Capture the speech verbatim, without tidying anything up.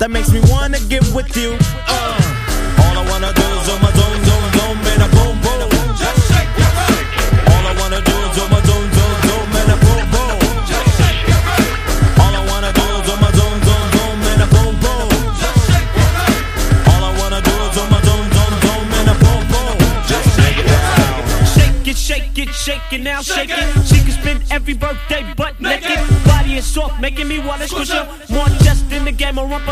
that makes me wanna get with you. Uh. All I wanna do is on my zone, zone, zone, man, I boom, boom. Just shake your body. All I wanna do is on my zone, zone, zone, man, I boom, boom. Just shake your body. All I wanna do is on my zone, zone, zone, man, I boom, boom. Just shake your body. All I wanna do is on my zone, zone, zone, man, I boom, boom. Just shake it down. Shake it, shake it, shake it now, shake it. She can spend every birthday butt naked. Body is soft, making me wanna squish her. More chest in the game, a rump